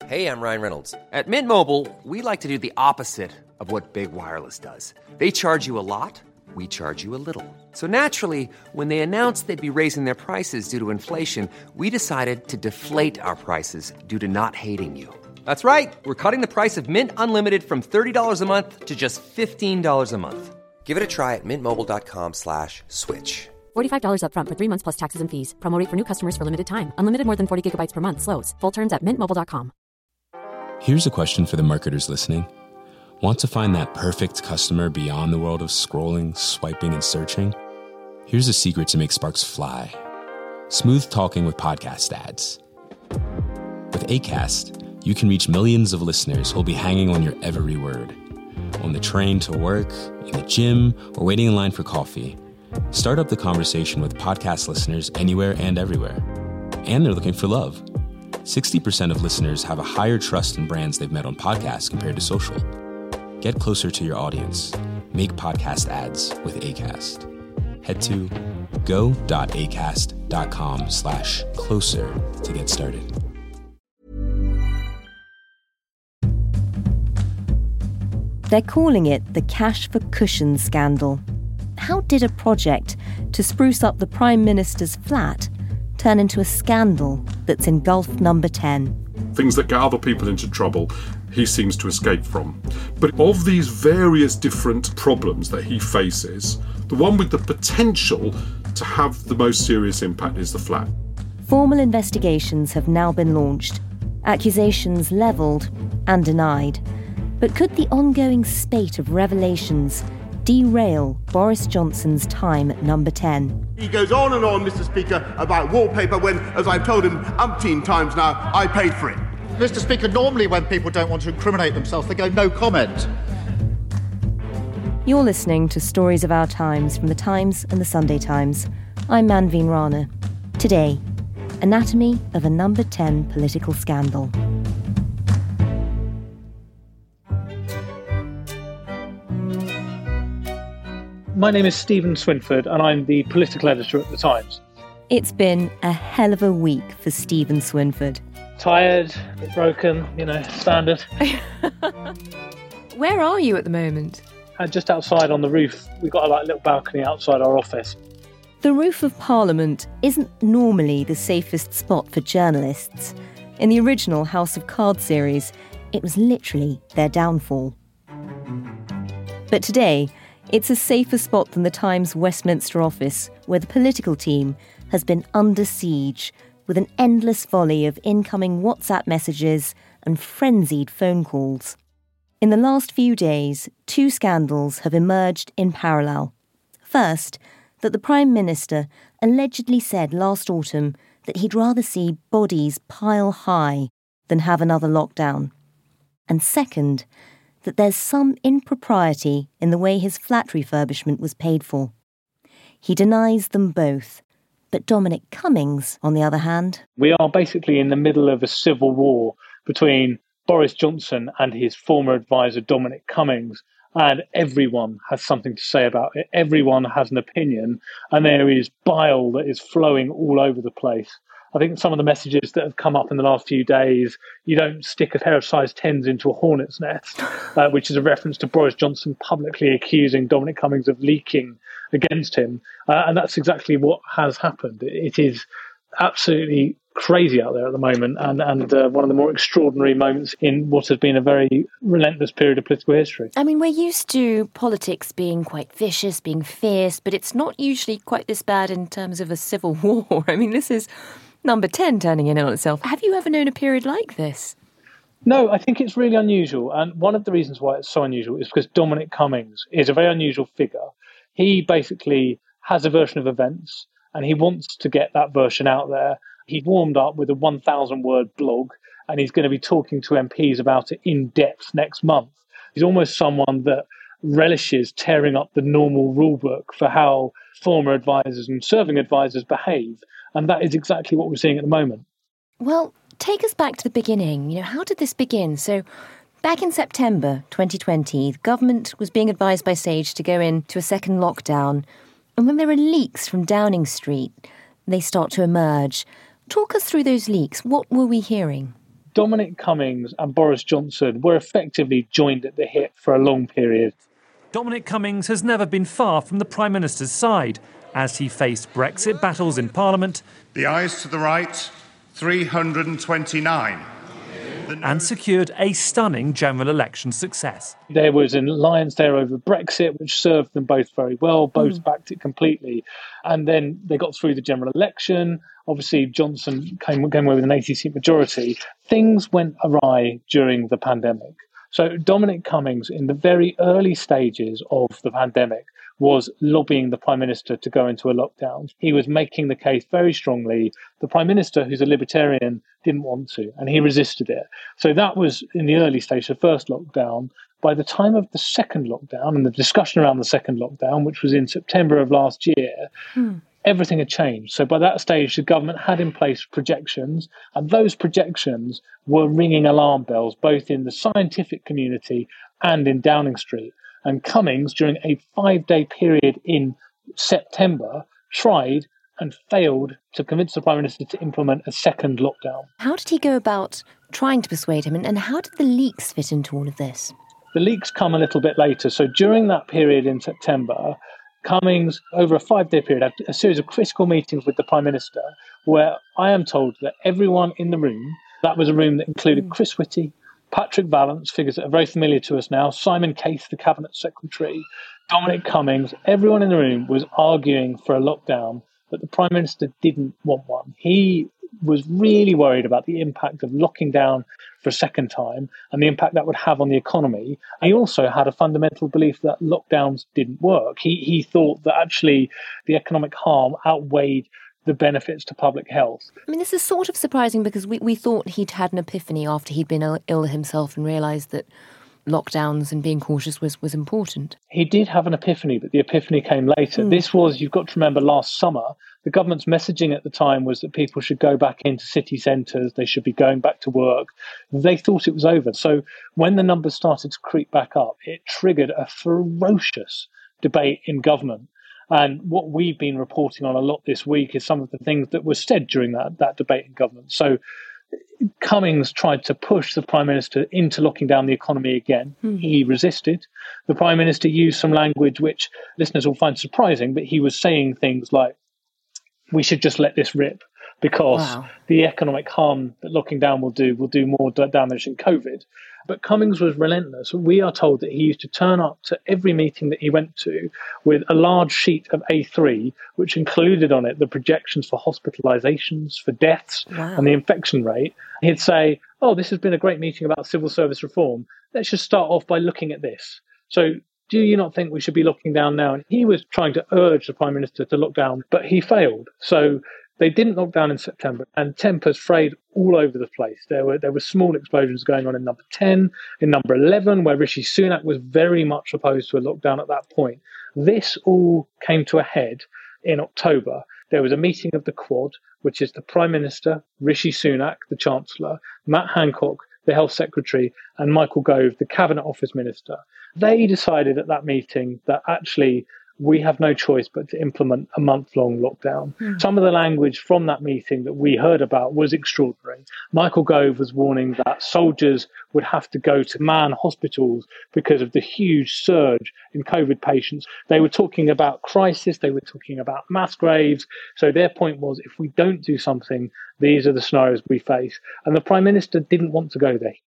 Hey, I'm Ryan Reynolds. At Mint Mobile, we like to do the opposite of what Big Wireless does. They charge you a lot, we charge you a little. So naturally, when they announced they'd be raising their prices due to inflation, we decided to deflate our prices due to not hating you. That's right. We're cutting the price of Mint Unlimited from $30 a month to just $15 a month. Give it a try at mintmobile.com/switch. $45 up front for 3 months plus taxes and fees. Promo rate for new customers for limited time. Unlimited more than 40 gigabytes per month. Slows full terms at mintmobile.com. Here's a question for the marketers listening. Want to find that perfect customer beyond the world of scrolling, swiping, and searching? Here's a secret to make sparks fly. Smooth talking with podcast ads. With Acast, you can reach millions of listeners who'll be hanging on your every word. On the train to work, in the gym, or waiting in line for coffee. Start up the conversation with podcast listeners anywhere and everywhere. And they're looking for love. 60% of listeners have a higher trust in brands they've met on podcasts compared to social. Get closer to your audience. Make podcast ads with Acast. Head to go.acast.com/closer to get started. They're calling it the Cash for Cushions scandal. How did a project to spruce up the Prime Minister's flat turn into a scandal that's engulfed Number 10? Things that get other people into trouble, he seems to escape from. But of these various different problems that he faces, the one with the potential to have the most serious impact is the flat. Formal investigations have now been launched, accusations levelled and denied. But could the ongoing spate of revelations derail Boris Johnson's time at Number 10? He goes on, Mr. Speaker, about wallpaper when, as I've told him umpteen times now, I paid for it. Mr. Speaker, normally when people don't want to incriminate themselves, they go no comment. You're listening to Stories of Our Times from The Times and The Sunday Times. I'm Manveen Rana. Today, anatomy of a Number 10 political scandal. My name is Stephen Swinford and I'm the political editor at The Times. It's been a hell of a week for Stephen Swinford. Tired, a bit broken, standard. Where are you at the moment? Just outside on the roof. We've got a little balcony outside our office. The roof of Parliament isn't normally the safest spot for journalists. In the original House of Cards series, it was literally their downfall. But today, it's a safer spot than the Times Westminster office, where the political team has been under siege with an endless volley of incoming WhatsApp messages and frenzied phone calls. In the last few days, 2 scandals have emerged in parallel. First, that the Prime Minister allegedly said last autumn that he'd rather see bodies pile high than have another lockdown. And second, that there's some impropriety in the way his flat refurbishment was paid for. He denies them both. But Dominic Cummings, on the other hand... We are basically in the middle of a civil war between Boris Johnson and his former advisor Dominic Cummings, and everyone has something to say about it. Everyone has an opinion, and there is bile that is flowing all over the place. I think some of the messages that have come up in the last few days, you don't stick a pair of size 10s into a hornet's nest, which is a reference to Boris Johnson publicly accusing Dominic Cummings of leaking against him. And that's exactly what has happened. It is absolutely crazy out there at the moment, and one of the more extraordinary moments in what has been a very relentless period of political history. I mean, we're used to politics being quite vicious, being fierce, but it's not usually quite this bad in terms of a civil war. I mean, this is Number 10 turning in on itself. Have you ever known a period like this? No, I think it's really unusual. And one of the reasons why it's so unusual is because Dominic Cummings is a very unusual figure. He basically has a version of events and he wants to get that version out there. He warmed up with a 1,000-word blog and he's going to be talking to MPs about it in depth next month. He's almost someone that relishes tearing up the normal rule book for how former advisors and serving advisors behave. And that is exactly what we're seeing at the moment. Well, take us back to the beginning. How did this begin? So back in September 2020, the government was being advised by Sage to go into a second lockdown. And when there are leaks from Downing Street, they start to emerge. Talk us through those leaks. What were we hearing? Dominic Cummings and Boris Johnson were effectively joined at the hip for a long period. Dominic Cummings has never been far from the Prime Minister's side as he faced Brexit battles in Parliament. The ayes to the right, 329. And secured a stunning general election success. There was an alliance there over Brexit, which served them both very well. Both backed it completely. And then they got through the general election. Obviously, Johnson came away with an 80-seat majority. Things went awry during the pandemic. So Dominic Cummings, in the very early stages of the pandemic, was lobbying the Prime Minister to go into a lockdown. He was making the case very strongly. The Prime Minister, who's a libertarian, didn't want to, and he resisted it. So that was in the early stage, the first lockdown. By the time of the second lockdown and the discussion around the second lockdown, which was in September of last year, everything had changed. So by that stage, the government had in place projections, and those projections were ringing alarm bells, both in the scientific community and in Downing Street. And Cummings, during a 5-day period in September, tried and failed to convince the Prime Minister to implement a second lockdown. How did he go about trying to persuade him, and how did the leaks fit into all of this? The leaks come a little bit later. So during that period in September, Cummings, over a 5-day period, had a series of critical meetings with the Prime Minister, where I am told that everyone in the room, that was a room that included Chris Whitty, Patrick Vallance, figures that are very familiar to us now, Simon Case, the Cabinet Secretary, Dominic Cummings, everyone in the room was arguing for a lockdown, but the Prime Minister didn't want one. He was really worried about the impact of locking down for a second time and the impact that would have on the economy. He also had a fundamental belief that lockdowns didn't work. He thought that actually the economic harm outweighed the benefits to public health. I mean, this is sort of surprising because we thought he'd had an epiphany after he'd been ill himself and realised that lockdowns and being cautious was important. He did have an epiphany, but the epiphany came later. This was, you've got to remember, last summer. The government's messaging at the time was that people should go back into city centres, they should be going back to work. They thought it was over. So when the numbers started to creep back up, it triggered a ferocious debate in government. And what we've been reporting on a lot this week is some of the things that were said during that debate in government. So Cummings tried to push the Prime Minister into locking down the economy again. He resisted. The Prime Minister used some language which listeners will find surprising, but he was saying things like, we should just let this rip because the economic harm that locking down will do more damage than COVID. But Cummings was relentless. We are told that he used to turn up to every meeting that he went to with a large sheet of A3, which included on it the projections for hospitalizations, for deaths, and the infection rate. He'd say, this has been a great meeting about civil service reform. Let's just start off by looking at this. So do you not think we should be locking down now? And he was trying to urge the Prime Minister to lock down, but he failed. So they didn't lock down in September, and tempers frayed all over the place. There were small explosions going on in number 10, in number 11, where Rishi Sunak was very much opposed to a lockdown at that point. This all came to a head in October. There was a meeting of the Quad, which is the Prime Minister, Rishi Sunak, the Chancellor, Matt Hancock, the Health Secretary, and Michael Gove, the Cabinet Office Minister. They decided at that meeting that actually we have no choice but to implement a month-long lockdown. Some of the language from that meeting that we heard about was extraordinary. Michael Gove was warning that soldiers would have to go to man hospitals because of the huge surge in COVID patients. They were talking about crisis, they were talking about mass graves. So their point was, if we don't do something, these are the scenarios we face. And the Prime Minister didn't want to go there.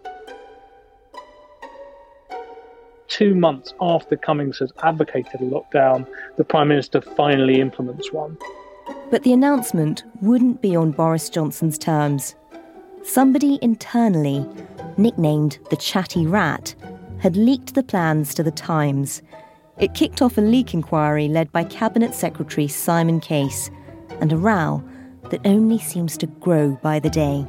2 months after Cummings has advocated a lockdown, the Prime Minister finally implements one. But the announcement wouldn't be on Boris Johnson's terms. Somebody internally, nicknamed the Chatty Rat, had leaked the plans to the Times. It kicked off a leak inquiry led by Cabinet Secretary Simon Case, and a row that only seems to grow by the day.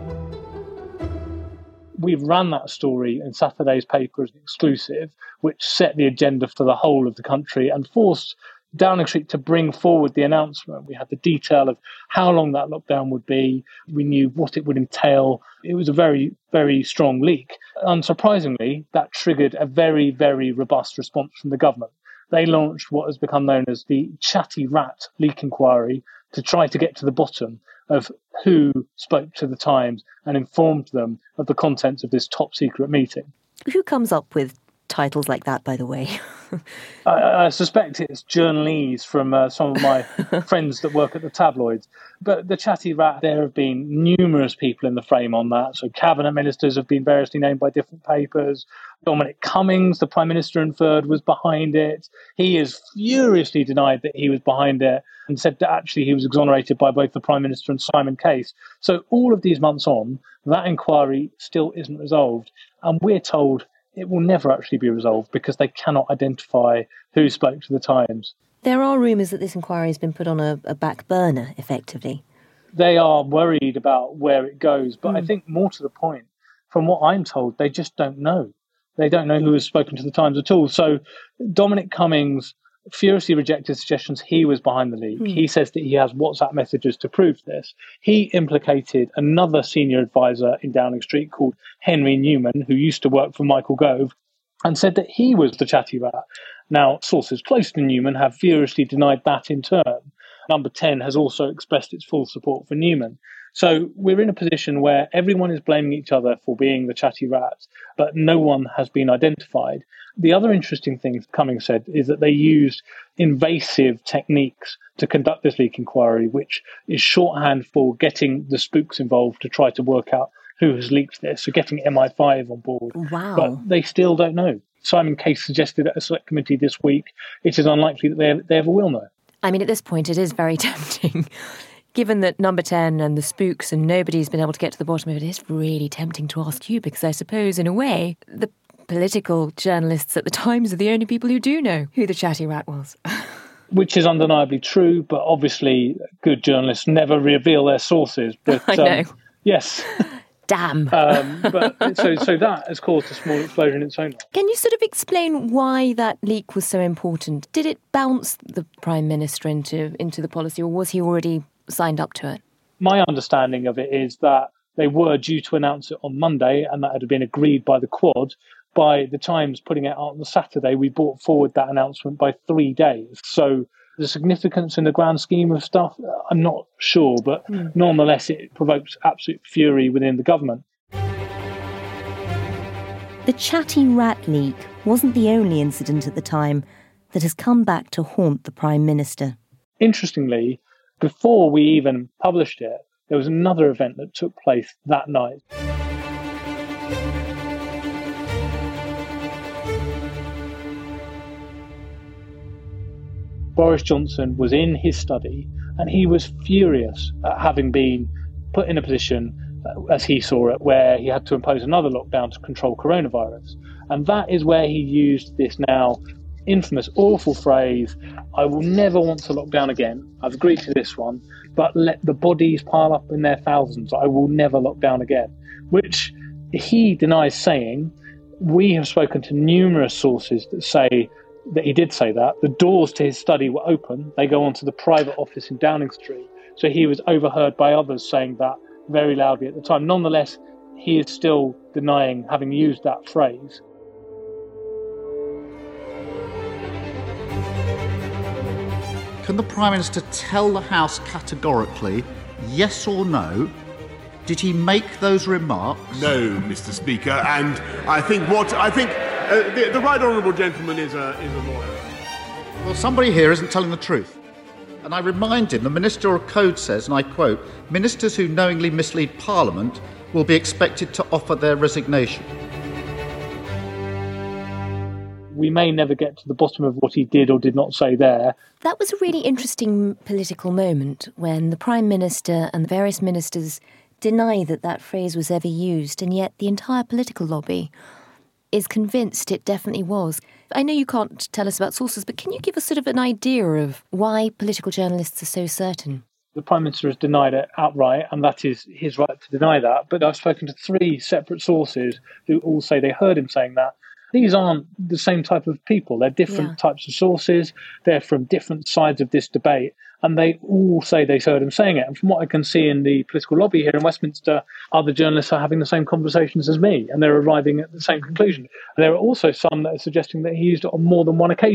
We ran that story in Saturday's paper as an exclusive, which set the agenda for the whole of the country and forced Downing Street to bring forward the announcement. We had the detail of how long that lockdown would be. We knew what it would entail. It was a very, very strong leak. Unsurprisingly, that triggered a very, very robust response from the government. They launched what has become known as the Chatty Rat leak inquiry to try to get to the bottom of who spoke to the Times and informed them of the contents of this top secret meeting. Who comes up with titles like that, by the way? I suspect it's journalese from some of my friends that work at the tabloids. But the Chatty Rat, there have been numerous people in the frame on that. So cabinet ministers have been variously named by different papers. Dominic Cummings, the Prime Minister, inferred was behind it. He has furiously denied that he was behind it and said that actually he was exonerated by both the Prime Minister and Simon Case. So all of these months on, that inquiry still isn't resolved. And we're told it will never actually be resolved because they cannot identify who spoke to the Times. There are rumours that this inquiry has been put on a back burner, effectively. They are worried about where it goes, but I think more to the point, from what I'm told, they just don't know. They don't know who has spoken to the Times at all. So Dominic Cummings furiously rejected suggestions he was behind the leak. He says that he has WhatsApp messages to prove this. He implicated another senior advisor in Downing Street called Henry Newman, who used to work for Michael Gove, and said that he was the Chatty Rat. Now, sources close to Newman have furiously denied that in turn. Number 10 has also expressed its full support for Newman. So we're in a position where everyone is blaming each other for being the Chatty Rats, but no one has been identified. The other interesting thing Cummings said is that they used invasive techniques to conduct this leak inquiry, which is shorthand for getting the spooks involved to try to work out who has leaked this, so getting MI5 on board. Wow. But they still don't know. Simon Case suggested at a select committee this week it is unlikely that they ever will know. I mean, at this point, it is very tempting. Given that Number 10 and the spooks and nobody's been able to get to the bottom of it, it's really tempting to ask you, because I suppose, in a way, the political journalists at the Times are the only people who do know who the Chatty Rat was. Which is undeniably true, but obviously good journalists never reveal their sources. But, I know. Yes. Damn. But so that has caused a small explosion in its own right. Can you sort of explain why that leak was so important? Did it bounce the Prime Minister into the policy, or was he already signed up to it? My understanding of it is that they were due to announce it on Monday, and that had been agreed by the Quad. By the Times putting it out on the Saturday, we brought forward that announcement by 3 days. So the significance in the grand scheme of stuff, I'm not sure, but nonetheless, it provokes absolute fury within the government. The Chatty Rat leak wasn't the only incident at the time that has come back to haunt the Prime Minister. Interestingly, before we even published it, there was another event that took place that night. Boris Johnson was in his study and he was furious at having been put in a position, as he saw it, where he had to impose another lockdown to control coronavirus. And that is where he used this now infamous, awful phrase, "I will never want to lock down again. I've agreed to this one, but let the bodies pile up in their thousands. I will never lock down again," which he denies saying. We have spoken to numerous sources that say that he did say that. The doors to his study were open. They go onto the private office in Downing Street. So he was overheard by others saying that very loudly at the time. Nonetheless, he is still denying having used that phrase. Can the Prime Minister tell the House categorically, yes or no, did he make those remarks? No, Mr. Speaker, and I think the right honourable gentleman is a lawyer. Well, somebody here isn't telling the truth. And I remind him the Ministerial Code says, and I quote, "Ministers who knowingly mislead Parliament will be expected to offer their resignation." We may never get to the bottom of what he did or did not say there. That was a really interesting political moment when the Prime Minister and the various ministers deny that that phrase was ever used, and yet the entire political lobby is convinced it definitely was. I know you can't tell us about sources, but can you give us sort of an idea of why political journalists are so certain? The Prime Minister has denied it outright, and that is his right to deny that. But I've spoken to 3 separate sources who all say they heard him saying that. These aren't the same type of people. They're different types of sources. They're from different sides of this debate. And they all say they heard him saying it. And from what I can see in the political lobby here in Westminster, other journalists are having the same conversations as me, and they're arriving at the same conclusion. There are also some that are suggesting that he used it on more than one occasion.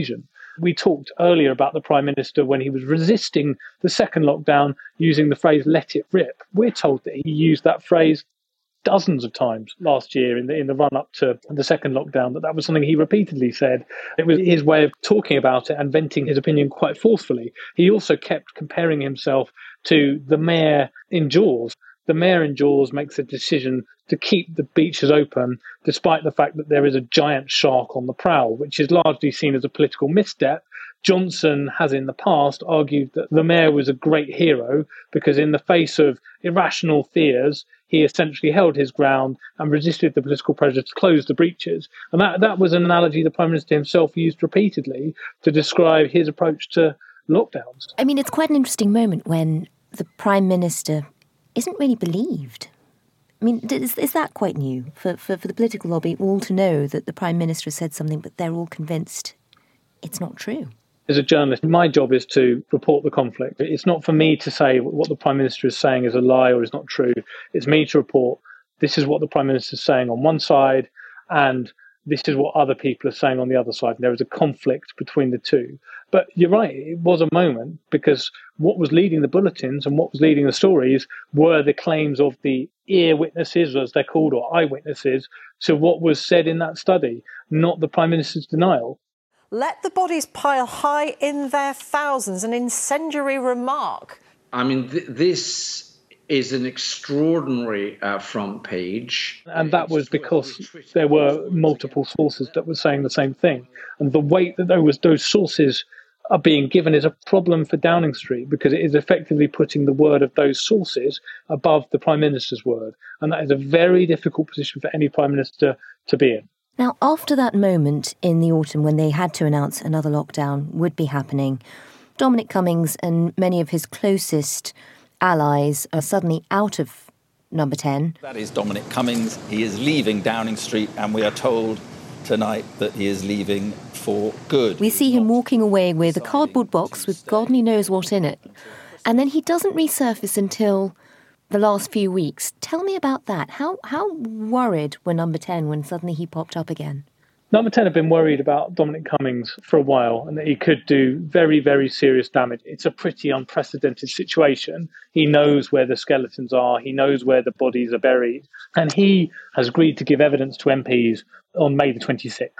We talked earlier about the Prime Minister when he was resisting the second lockdown using the phrase "let it rip." We're told that he used that phrase dozens of times last year in the run-up to the second lockdown, that was something he repeatedly said. It was his way of talking about it and venting his opinion quite forcefully. He also kept comparing himself to the mayor in Jaws. The mayor in Jaws makes a decision to keep the beaches open despite the fact that there is a giant shark on the prowl, which is largely seen as a political misstep. Johnson has in the past argued that the mayor was a great hero because in the face of irrational fears, he essentially held his ground and resisted the political pressure to close the breaches. And that was an analogy the Prime Minister himself used repeatedly to describe his approach to lockdowns. I mean, it's quite an interesting moment when the Prime Minister isn't really believed. I mean, is that quite new for the political lobby all to know that the Prime Minister has said something, but they're all convinced it's not true? As a journalist, my job is to report the conflict. It's not for me to say what the Prime Minister is saying is a lie or is not true. It's me to report this is what the Prime Minister is saying on one side and this is what other people are saying on the other side. And there is a conflict between the two. But you're right, it was a moment because what was leading the bulletins and what was leading the stories were the claims of the ear witnesses, as they're called, or eyewitnesses, to what was said in that study, not the Prime Minister's denial. Let the bodies pile high in their thousands, an incendiary remark. I mean, this is an extraordinary front page. And that was because there were multiple sources that were saying the same thing. And the weight that those sources are being given is a problem for Downing Street because it is effectively putting the word of those sources above the Prime Minister's word. And that is a very difficult position for any Prime Minister to be in. Now, after that moment in the autumn when they had to announce another lockdown would be happening, Dominic Cummings and many of his closest allies are suddenly out of Number 10. That is Dominic Cummings. He is leaving Downing Street, and we are told tonight that he is leaving for good. We see him walking away with a cardboard box with God only knows what in it. And then he doesn't resurface until the last few weeks. Tell me about that. How worried were Number 10 when suddenly he popped up again? Number 10 have been worried about Dominic Cummings for a while and that he could do very, very serious damage. It's a pretty unprecedented situation. He knows where the skeletons are. He knows where the bodies are buried. And he has agreed to give evidence to MPs on May the 26th.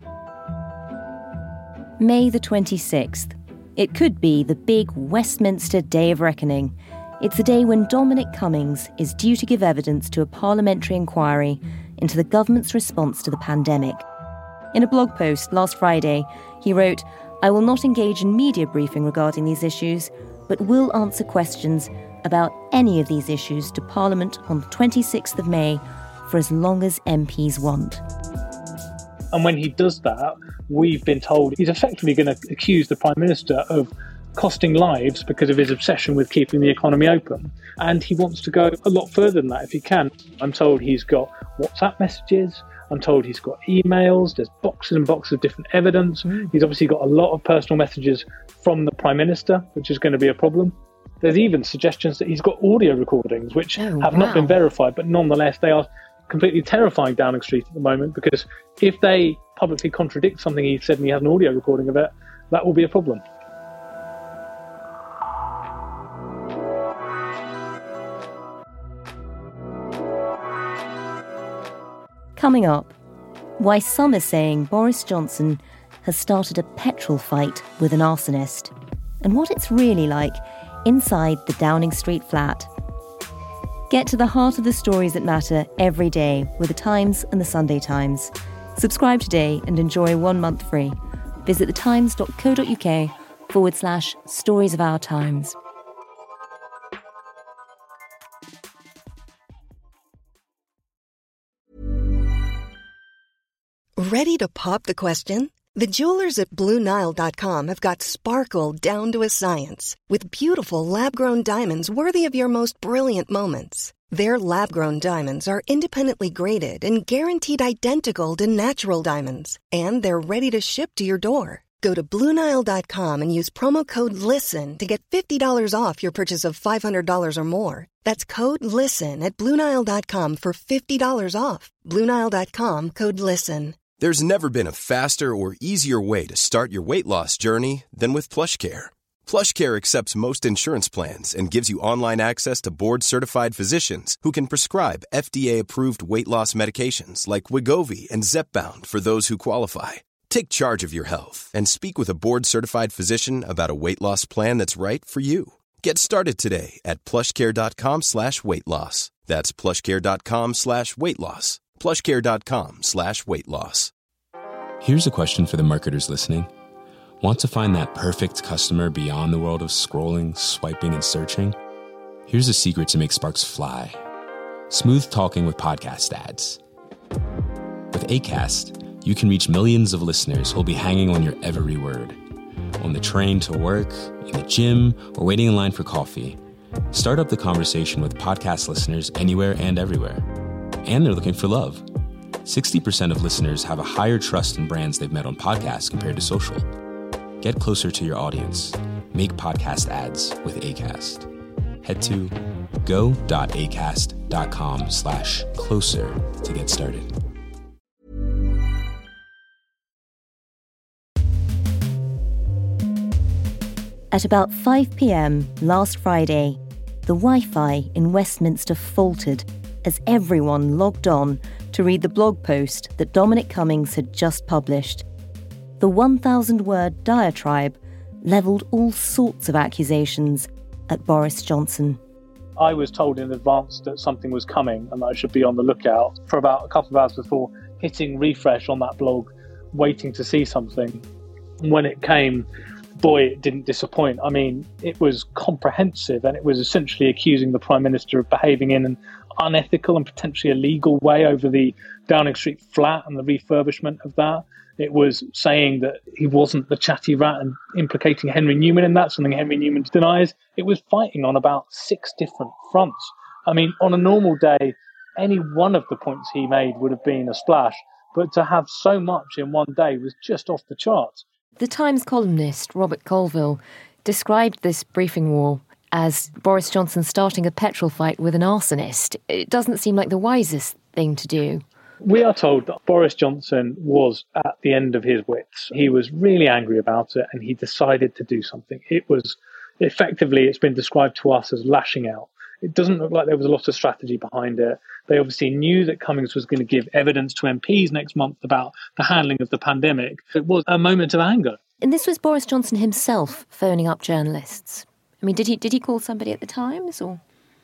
May the 26th. It could be the big Westminster Day of Reckoning. It's the day when Dominic Cummings is due to give evidence to a parliamentary inquiry into the government's response to the pandemic. In a blog post last Friday, he wrote, "I will not engage in media briefing regarding these issues, but will answer questions about any of these issues to Parliament on the 26th of May for as long as MPs want." And when he does that, we've been told he's effectively going to accuse the Prime Minister of costing lives because of his obsession with keeping the economy open. And he wants to go a lot further than that if he can. I'm told he's got WhatsApp messages. I'm told he's got emails. There's boxes and boxes of different evidence. He's obviously got a lot of personal messages from the Prime Minister, which is going to be a problem. There's even suggestions that he's got audio recordings, which have not been verified, but nonetheless, they are completely terrifying Downing Street at the moment, because if they publicly contradict something he said and he has an audio recording of it, that will be a problem. Coming up, why some are saying Boris Johnson has started a petrol fight with an arsonist, and what it's really like inside the Downing Street flat. Get to the heart of the stories that matter every day with The Times and The Sunday Times. Subscribe today and enjoy 1 month free. Visit thetimes.co.uk/stories of our times. Ready to pop the question? The jewelers at BlueNile.com have got sparkle down to a science with beautiful lab-grown diamonds worthy of your most brilliant moments. Their lab-grown diamonds are independently graded and guaranteed identical to natural diamonds, and they're ready to ship to your door. Go to BlueNile.com and use promo code LISTEN to get $50 off your purchase of $500 or more. That's code LISTEN at BlueNile.com for $50 off. BlueNile.com, code LISTEN. There's never been a faster or easier way to start your weight loss journey than with PlushCare. PlushCare accepts most insurance plans and gives you online access to board-certified physicians who can prescribe FDA-approved weight loss medications like Wegovy and Zepbound for those who qualify. Take charge of your health and speak with a board-certified physician about a weight loss plan that's right for you. Get started today at plushcare.com/weight loss. That's plushcare.com/weight loss. plushcare.com/weight loss. Here's a question for the marketers listening. Want to find that perfect customer beyond the world of scrolling, swiping, and searching? Here's a secret to make sparks fly. Smooth talking with podcast ads. With Acast, you can reach millions of listeners who'll be hanging on your every word. On the train to work, in the gym, or waiting in line for coffee. Start up the conversation with podcast listeners anywhere and everywhere. And they're looking for love. 60% of listeners have a higher trust in brands they've met on podcasts compared to social. Get closer to your audience. Make podcast ads with Acast. Head to go.acast.com/closer to get started. At about 5 p.m. last Friday, the Wi-Fi in Westminster faltered as everyone logged on to read the blog post that Dominic Cummings had just published. The 1,000-word diatribe levelled all sorts of accusations at Boris Johnson. I was told in advance that something was coming and that I should be on the lookout for about a couple of hours before, hitting refresh on that blog, waiting to see something. When it came, boy, it didn't disappoint. I mean, it was comprehensive, and it was essentially accusing the Prime Minister of behaving in an unethical and potentially illegal way over the Downing Street flat and the refurbishment of that. It was saying that he wasn't the chatty rat and implicating Henry Newman in that, something Henry Newman denies. It was fighting on about 6 different fronts. I mean, on a normal day, any one of the points he made would have been a splash, but to have so much in one day was just off the charts. The Times columnist Robert Colville described this briefing wall as Boris Johnson starting a petrol fight with an arsonist. It doesn't seem like the wisest thing to do. We are told that Boris Johnson was at the end of his wits. He was really angry about it, and he decided to do something. It was effectively, it's been described to us as lashing out. It doesn't look like there was a lot of strategy behind it. They obviously knew that Cummings was going to give evidence to MPs next month about the handling of the pandemic. It was a moment of anger. And this was Boris Johnson himself phoning up journalists. I mean, did he call somebody at the Times, or?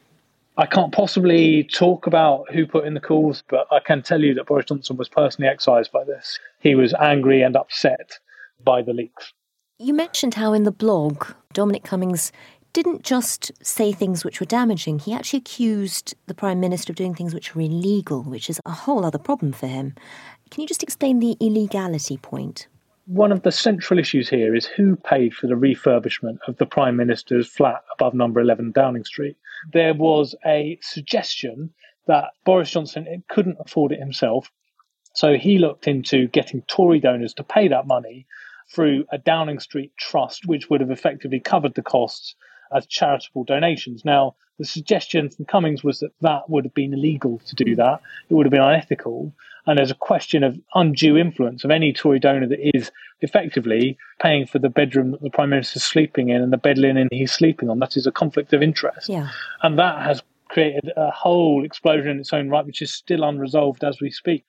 I can't possibly talk about who put in the calls, but I can tell you that Boris Johnson was personally excised by this. He was angry and upset by the leaks. You mentioned how in the blog, Dominic Cummings didn't just say things which were damaging. He actually accused the Prime Minister of doing things which were illegal, which is a whole other problem for him. Can you just explain the illegality point? One of the central issues here is who paid for the refurbishment of the Prime Minister's flat above number 11 Downing Street. There was a suggestion that Boris Johnson couldn't afford it himself, so he looked into getting Tory donors to pay that money through a Downing Street trust, which would have effectively covered the costs as charitable donations. Now, the suggestion from Cummings was that that would have been illegal to do that. It would have been unethical. And there's a question of undue influence of any Tory donor that is effectively paying for the bedroom that the Prime Minister's sleeping in and the bed linen he's sleeping on. That is a conflict of interest. Yeah. And that has created a whole explosion in its own right, which is still unresolved as we speak.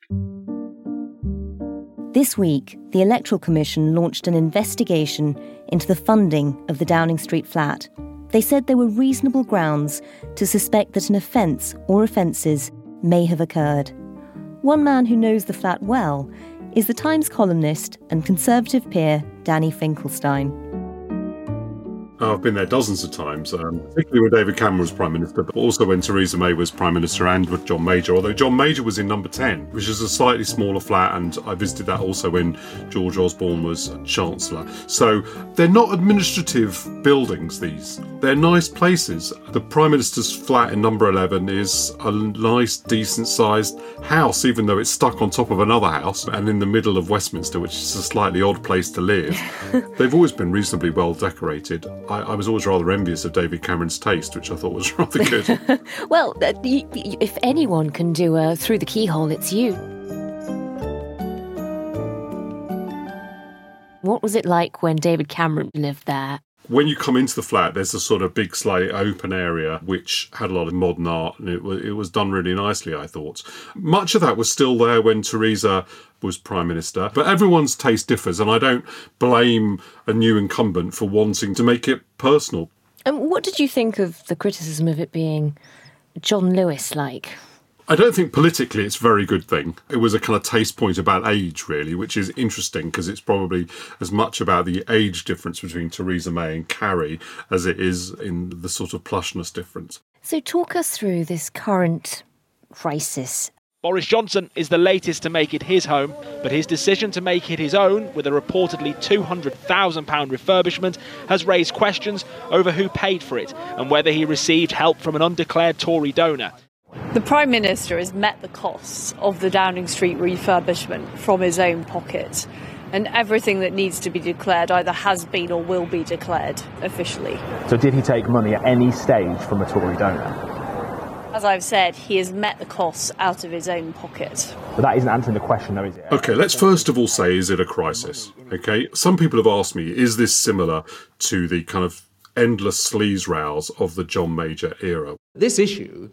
This week, the Electoral Commission launched an investigation into the funding of the Downing Street flat. They said there were reasonable grounds to suspect that an offence or offences may have occurred. One man who knows the flat well is the Times columnist and Conservative peer Danny Finkelstein. I've been there dozens of times, particularly when David Cameron was Prime Minister, but also when Theresa May was Prime Minister and with John Major, although John Major was in number 10, which is a slightly smaller flat, and I visited that also when George Osborne was Chancellor. So they're not administrative buildings, these. They're nice places. The Prime Minister's flat in number 11 is a nice, decent-sized house, even though it's stuck on top of another house and in the middle of Westminster, which is a slightly odd place to live. They've always been reasonably well decorated. I was always rather envious of David Cameron's taste, which I thought was rather good. Well, if anyone can do a through the keyhole, it's you. What was it like when David Cameron lived there? When you come into the flat, there's a sort of big slate open area which had a lot of modern art, and it was done really nicely, I thought. Much of that was still there when Theresa was Prime Minister, but everyone's taste differs, and I don't blame a new incumbent for wanting to make it personal. And what did you think of the criticism of it being John Lewis-like? I don't think politically it's a very good thing. It was a kind of taste point about age, really, which is interesting because it's probably as much about the age difference between Theresa May and Carrie as it is in the sort of plushness difference. So talk us through this current crisis. Boris Johnson is the latest to make it his home, but his decision to make it his own with a reportedly £200,000 refurbishment has raised questions over who paid for it and whether he received help from an undeclared Tory donor. The Prime Minister has met the costs of the Downing Street refurbishment from his own pocket, and everything that needs to be declared either has been or will be declared officially. So did he take money at any stage from a Tory donor? As I've said, he has met the costs out of his own pocket. But that isn't answering the question, though, is it? OK, let's first of all say, is it a crisis? OK, some people have asked me, is this similar to the kind of endless sleaze rows of the John Major era? This issue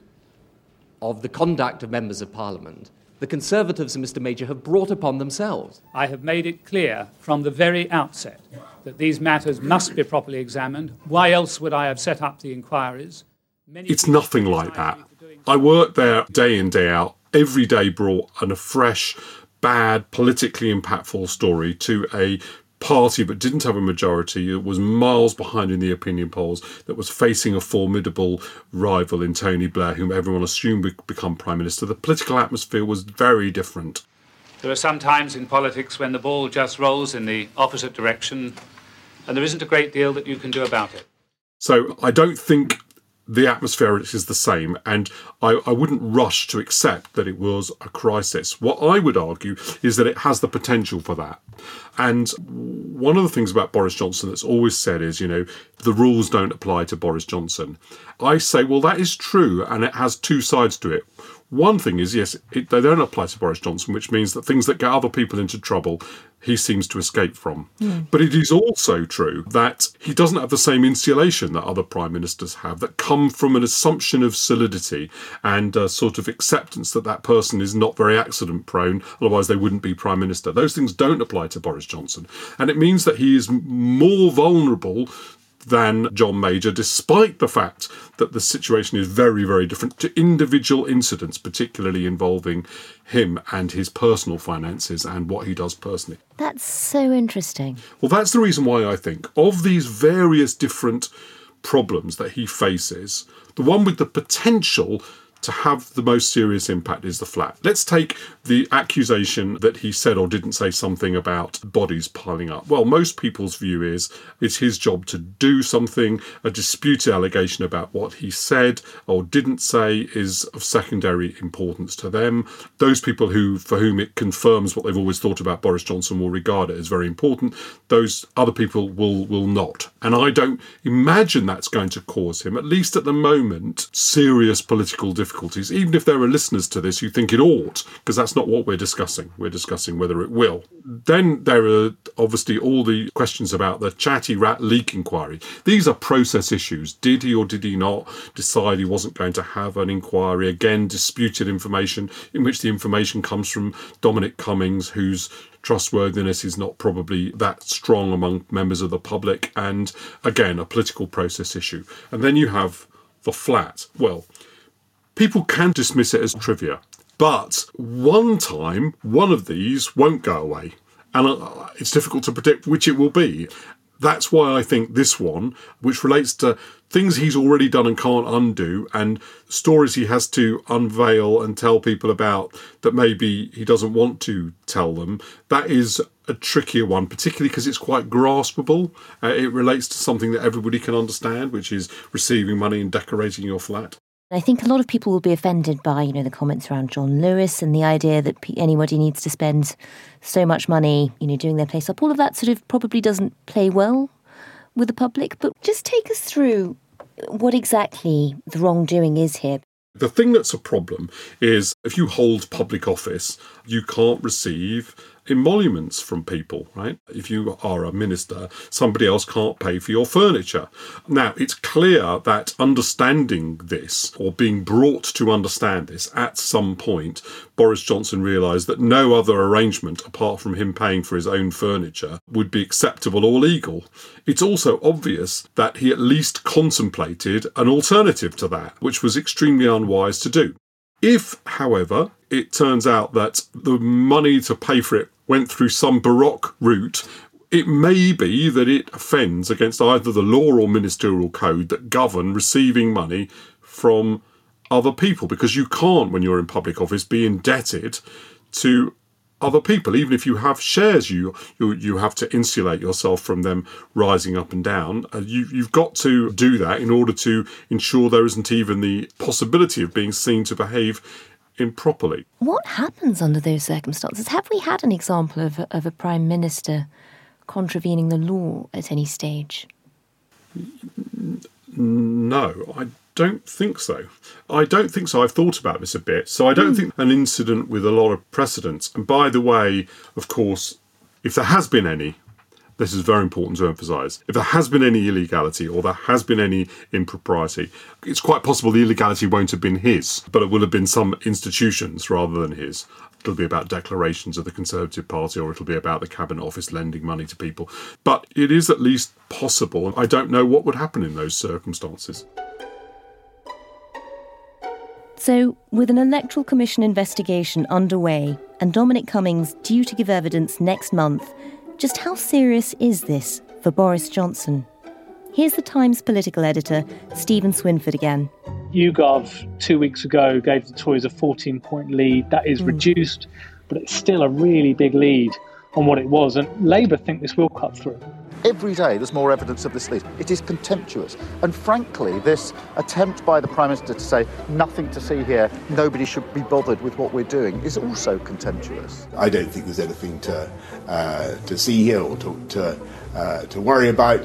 of the conduct of members of Parliament, the Conservatives and Mr Major have brought upon themselves. I have made it clear from the very outset that these matters must be properly examined. Why else would I have set up the inquiries? It's nothing like that. I worked there day in, day out. Every day brought a fresh, bad, politically impactful story to a party but didn't have a majority. It was miles behind in the opinion polls, that was facing a formidable rival in Tony Blair, whom everyone assumed would become Prime Minister. The political atmosphere was very different. There are some times in politics when the ball just rolls in the opposite direction, and there isn't a great deal that you can do about it. So I don't think the atmosphere is the same, and I wouldn't rush to accept that it was a crisis. What I would argue is that it has the potential for that. And one of the things about Boris Johnson that's always said is, the rules don't apply to Boris Johnson. I say, well, that is true, and it has two sides to it. One thing is, yes, they don't apply to Boris Johnson, which means that things that get other people into trouble, he seems to escape from. But it is also true that he doesn't have the same insulation that other prime ministers have, that come from an assumption of solidity and a sort of acceptance that that person is not very accident prone, otherwise they wouldn't be prime minister. Those things don't apply to Boris Johnson. And it means that he is more vulnerable than John Major, despite the fact that the situation is very, very different to individual incidents, particularly involving him and his personal finances and what he does personally. That's so interesting. Well, that's the reason why I think of these various different problems that he faces, the one with the potential to have the most serious impact is the flat. Let's take the accusation that he said or didn't say something about bodies piling up. Well, most people's view is it's his job to do something. A disputed allegation about what he said or didn't say is of secondary importance to them. Those people for whom it confirms what they've always thought about Boris Johnson will regard it as very important. Those other people will not. And I don't imagine that's going to cause him, at least at the moment, serious political difficulties, even if there are listeners to this who think it ought, because that's not what we're discussing. We're discussing whether it will. Then there are obviously all the questions about the Chatty Rat leak inquiry. These are process issues. Did he or did he not decide he wasn't going to have an inquiry? Again, disputed information in which the information comes from Dominic Cummings, whose trustworthiness is not probably that strong among members of the public, and again, a political process issue. And then you have the flat. Well, people can dismiss it as trivia, but one time, one of these won't go away. And it's difficult to predict which it will be. That's why I think this one, which relates to things he's already done and can't undo, and stories he has to unveil and tell people about that maybe he doesn't want to tell them, that is a trickier one, particularly because it's quite graspable. It relates to something that everybody can understand, which is receiving money and decorating your flat. I think a lot of people will be offended by, the comments around John Lewis and the idea that anybody needs to spend so much money, doing their place up. All of that sort of probably doesn't play well with the public. But just take us through what exactly the wrongdoing is here. The thing that's a problem is if you hold public office, you can't receive emoluments from people, right? If you are a minister, somebody else can't pay for your furniture. Now, it's clear that understanding this, or being brought to understand this at some point, Boris Johnson realised that no other arrangement apart from him paying for his own furniture would be acceptable or legal. It's also obvious that he at least contemplated an alternative to that, which was extremely unwise to do. If, however, it turns out that the money to pay for it went through some baroque route, it may be that it offends against either the law or ministerial code that govern receiving money from other people, because you can't, when you're in public office, be indebted to other people. Even if you have shares, you have to insulate yourself from them rising up and down. You've got to do that in order to ensure there isn't even the possibility of being seen to behave improperly. What happens under those circumstances? Have we had an example of a Prime Minister contravening the law at any stage? No, I don't think so. I've thought about this a bit. So I don't think an incident with a lot of precedents. And by the way, of course, if there has been any, this is very important to emphasise, if there has been any illegality or there has been any impropriety, it's quite possible the illegality won't have been his, but it will have been some institutions rather than his. It'll be about declarations of the Conservative Party, or it'll be about the Cabinet Office lending money to people. But it is at least possible. I don't know what would happen in those circumstances. So, with an Electoral Commission investigation underway and Dominic Cummings due to give evidence next month, just how serious is this for Boris Johnson? Here's the Times political editor, Stephen Swinford again. YouGov 2 weeks ago gave the Tories a 14-point lead. That is reduced, but it's still a really big lead on what it was. And Labour think this will cut through. Every day there's more evidence of this lead. It is contemptuous. And frankly, this attempt by the Prime Minister to say nothing to see here, nobody should be bothered with what we're doing, is also contemptuous. I don't think there's anything to see here or to worry about.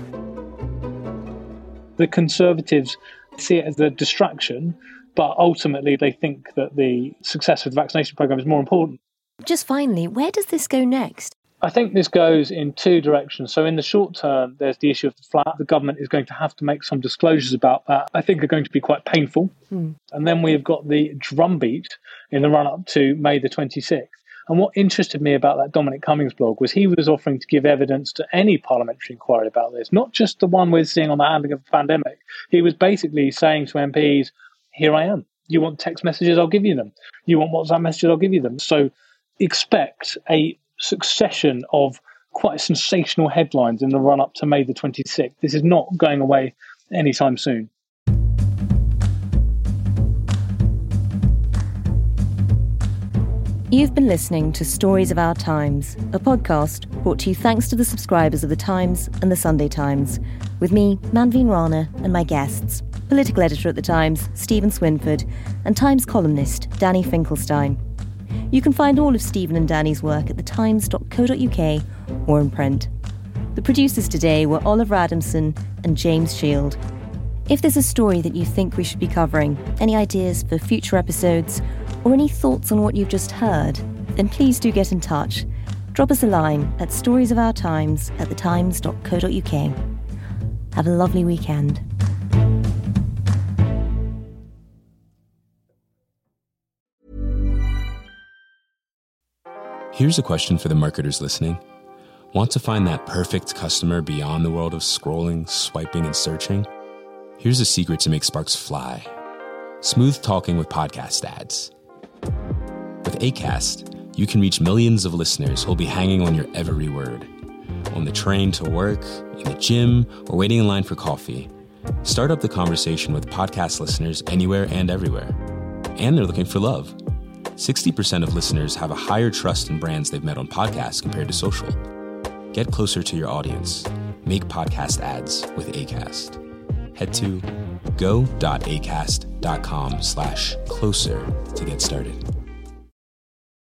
The Conservatives see it as a distraction, but ultimately they think that the success of the vaccination programme is more important. Just finally, where does this go next? I think this goes in two directions. So in the short term, there's the issue of the flat. The government is going to have to make some disclosures about that. I think are going to be quite painful. And then we've got the drumbeat in the run-up to May the 26th. And what interested me about that Dominic Cummings blog was he was offering to give evidence to any parliamentary inquiry about this, not just the one we're seeing on the handling of the pandemic. He was basically saying to MPs, here I am. You want text messages, I'll give you them. You want WhatsApp messages, I'll give you them. So expect a succession of quite sensational headlines in the run-up to May the 26th. This is not going away anytime soon. You've been listening to Stories of Our Times, a podcast brought to you thanks to the subscribers of The Times and The Sunday Times, with me, Manveen Rana, and my guests, political editor at The Times, Stephen Swinford, and Times columnist, Danny Finkelstein. You can find all of Stephen and Danny's work at thetimes.co.uk or in print. The producers today were Oliver Adamson and James Shield. If there's a story that you think we should be covering, any ideas for future episodes, or any thoughts on what you've just heard, then please do get in touch. Drop us a line at storiesofourtimes@thetimes.co.uk. Have a lovely weekend. Here's a question for the marketers listening. Want to find that perfect customer beyond the world of scrolling, swiping, and searching? Here's a secret to make sparks fly. Smooth talking with podcast ads. With Acast, you can reach millions of listeners who'll be hanging on your every word. On the train to work, in the gym, or waiting in line for coffee. Start up the conversation with podcast listeners anywhere and everywhere. And they're looking for love. 60% of listeners have a higher trust in brands they've met on podcasts compared to social. Get closer to your audience. Make podcast ads with Acast. Head to go.acast.com/closer to get started.